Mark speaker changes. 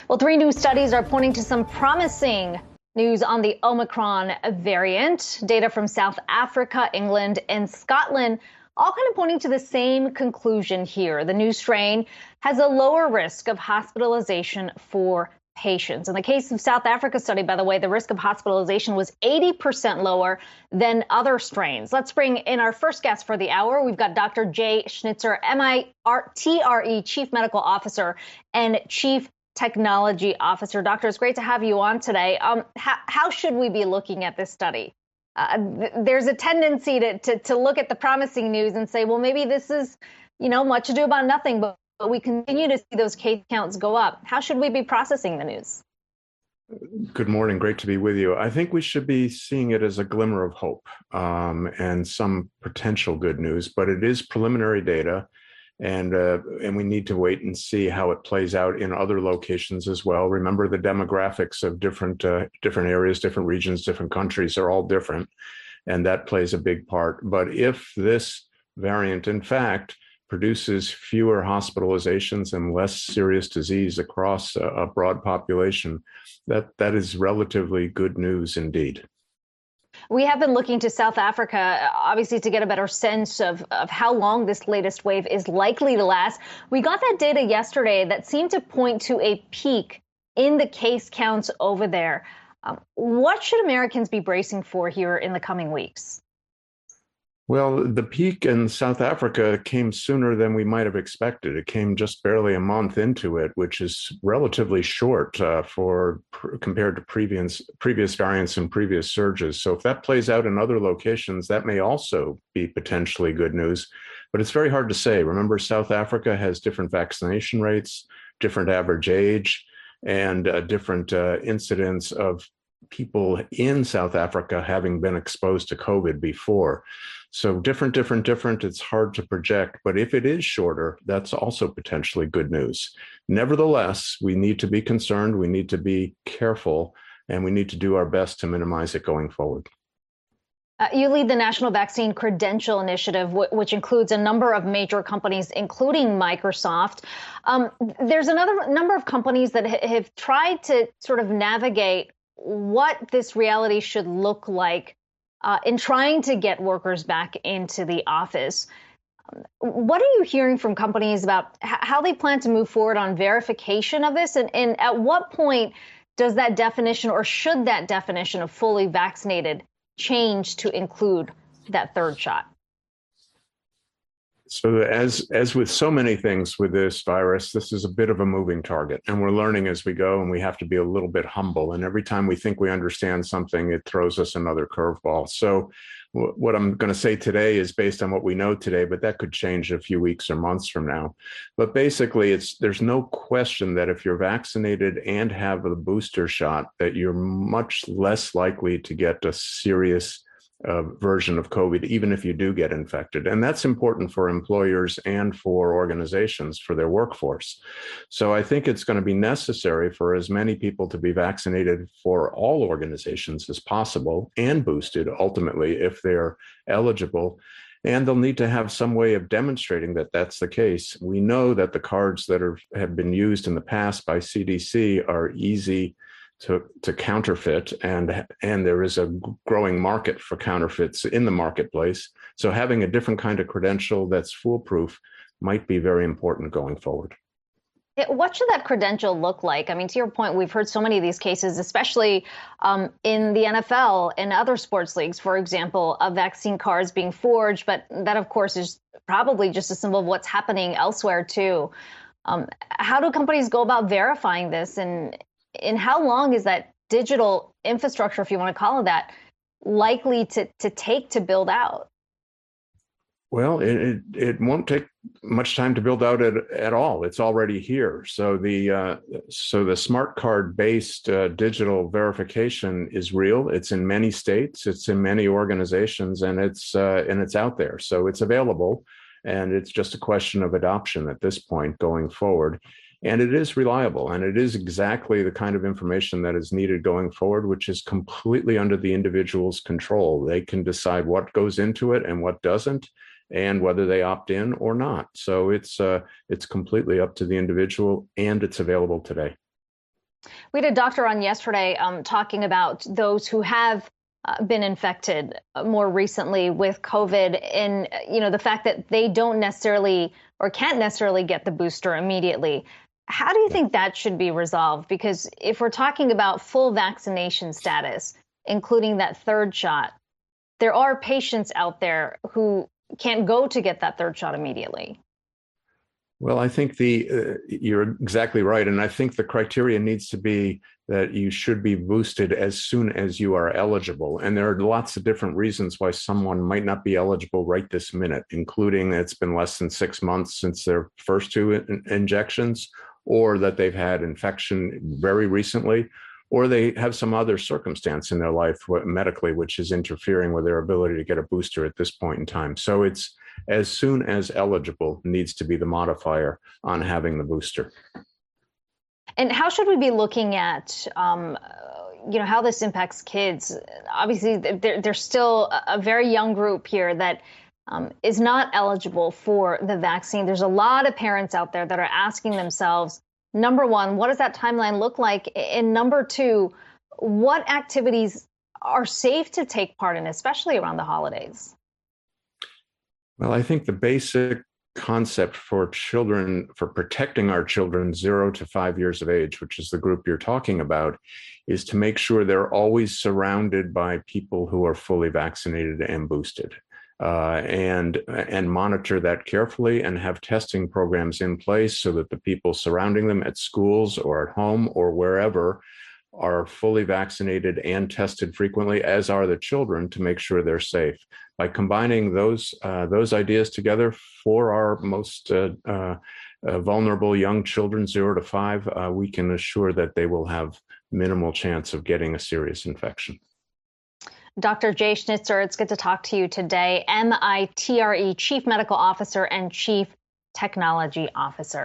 Speaker 1: Well, three new studies are pointing to some promising news on the Omicron variant. Data from South Africa, England, and Scotland all kind of pointing to the same conclusion here. The new strain has a lower risk of hospitalization for patients. In the case of South Africa study, by the way, the risk of hospitalization was 80% lower than other strains. Let's bring in our first guest for the hour. We've got Dr. Jay Schnitzer, MITRE Chief Medical Officer and Chief Technology Officer. Doctor, it's great to have you on today. How should we be looking at this study? There's a tendency to look at the promising news and say, well, maybe this is, much ado about nothing, but we continue to see those case counts go up. How should we be processing the news?
Speaker 2: Good morning. Great to be with you. I think we should be seeing it as a glimmer of hope and some potential good news, but it is preliminary data. And we need to wait and see how it plays out in other locations as well. Remember, the demographics of different areas, different regions, different countries are all different, and that plays a big part. But if this variant, in fact, produces fewer hospitalizations and less serious disease across a broad population, that is relatively good news indeed.
Speaker 1: We have been looking to South Africa, obviously, to get a better sense of how long this latest wave is likely to last. We got that data yesterday that seemed to point to a peak in the case counts over there. What should Americans be bracing for here in the coming weeks?
Speaker 2: Well, the peak in South Africa came sooner than we might have expected. It came just barely a month into it, which is relatively short compared to previous variants and previous surges. So if that plays out in other locations, that may also be potentially good news. But it's very hard to say. Remember, South Africa has different vaccination rates, different average age, and different incidence of people in South Africa having been exposed to COVID before. So different. It's hard to project. But if it is shorter, that's also potentially good news. Nevertheless, we need to be concerned. We need to be careful, and we need to do our best to minimize it going forward.
Speaker 1: You lead the National Vaccine Credential Initiative, which includes a number of major companies, including Microsoft. There's another number of companies that have tried to sort of navigate what this reality should look like in trying to get workers back into the office. What are you hearing from companies about how they plan to move forward on verification of this? And at what point does that definition, or should that definition of fully vaccinated, change to include that third shot?
Speaker 2: So as with so many things with this virus, this is a bit of a moving target, and we're learning as we go, and we have to be a little bit humble. And every time we think we understand something, it throws us another curveball. So what I'm going to say today is based on what we know today, but that could change a few weeks or months from now. But basically, there's no question that if you're vaccinated and have a booster shot, that you're much less likely to get a serious version of COVID, even if you do get infected. And that's important for employers and for organizations, for their workforce. So I think it's going to be necessary for as many people to be vaccinated for all organizations as possible, and boosted ultimately if they're eligible. And they'll need to have some way of demonstrating that that's the case. We know that the cards that have been used in the past by CDC are easy to counterfeit, and there is a growing market for counterfeits in the marketplace. So having a different kind of credential that's foolproof might be very important going forward.
Speaker 1: What should that credential look like? I mean, to your point, we've heard so many of these cases, especially in the NFL and other sports leagues, for example, of vaccine cards being forged. But that, of course, is probably just a symbol of what's happening elsewhere, too. How do companies go about verifying this? And how long is that digital infrastructure, if you want to call it that, likely to take to build out?
Speaker 2: Well, it won't take much time to build out at all. It's already here. So the smart card based digital verification is real. It's in many states. It's in many organizations, and it's out there. So it's available, and it's just a question of adoption at this point going forward. And it is reliable, and it is exactly the kind of information that is needed going forward, which is completely under the individual's control. They can decide what goes into it and what doesn't, and whether they opt in or not. So it's completely up to the individual, and it's available today.
Speaker 1: We had a doctor on yesterday talking about those who have been infected more recently with COVID, and the fact that they don't necessarily or can't necessarily get the booster immediately. How do you think that should be resolved? Because if we're talking about full vaccination status, including that third shot, there are patients out there who can't go to get that third shot immediately.
Speaker 2: Well, I think you're exactly right. And I think the criteria needs to be that you should be boosted as soon as you are eligible. And there are lots of different reasons why someone might not be eligible right this minute, including it's been less than 6 months since their first two injections, or that they've had infection very recently, or they have some other circumstance in their life medically, which is interfering with their ability to get a booster at this point in time. So it's as soon as eligible needs to be the modifier on having the booster.
Speaker 1: And how should we be looking at, how this impacts kids? Obviously, there's still a very young group here that is not eligible for the vaccine. There's a lot of parents out there that are asking themselves, number one, what does that timeline look like? And number two, what activities are safe to take part in, especially around the holidays?
Speaker 2: Well, I think the basic concept for children, for protecting our children 0 to 5 years of age, which is the group you're talking about, is to make sure they're always surrounded by people who are fully vaccinated and boosted. And monitor that carefully and have testing programs in place so that the people surrounding them at schools or at home or wherever are fully vaccinated and tested frequently, as are the children, to make sure they're safe. By combining those ideas together for our most vulnerable young children, 0 to 5, we can assure that they will have minimal chance of getting a serious infection.
Speaker 1: Dr. Jay Schnitzer, it's good to talk to you today. MITRE Chief Medical Officer and Chief Technology Officer.